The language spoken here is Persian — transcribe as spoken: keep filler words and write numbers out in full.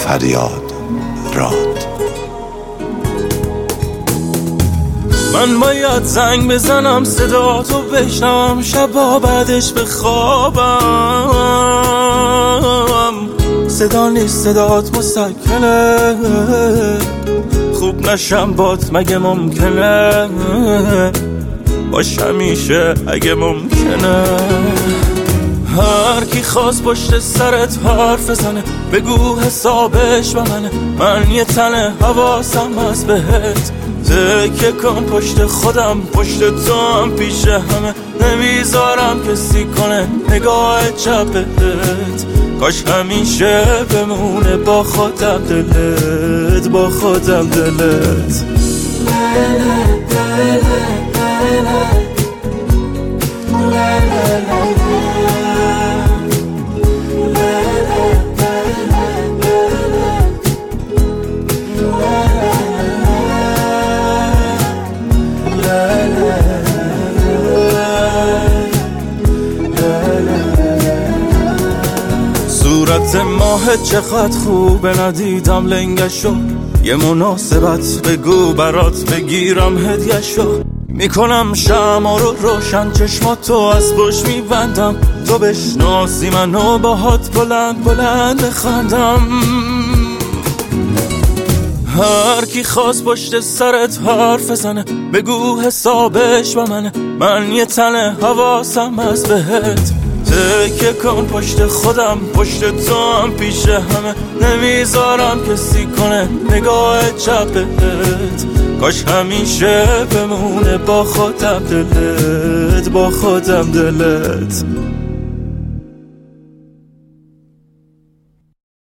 فریاد راند. من باید زنگ بزنم صدا تو بشنوم، شبا بعدش بخوابم. صدا نیست صدات مسکنه، خوب نشم بات مگه ممکنه، باش همیشه اگه ممکنه. هر کی خواست پشت سرت حرف بزنه بگو حسابش با منه، من یه تنه حواسم از بهت، تکه کن پشت خودم پشت تو هم پیش همه، نمیذارم کسی کنه نگاه چپت، کاش همیشه بمونه با خودم دلت، با خودم دلت. صورت ماه چقدر خوبه ندیدم لنگشو، یه مناسبت بگو برات بگیرم هدیه‌شو، میکنم شمع رو روشن چشماتو از پشت میبندم، تو بشناسی منو باهات بلند بلند بخندم. هر کی خواست پشت سرت حرف بزنه بگو حسابش با منه، من یه تنه حواسم از بهت، تکه کن پشت خودم پشت تو هم پیش همه، نمیذارم کسی کنه نگاه چپت، کاش همیشه بمونه با خودم دلت، با خودم دلت.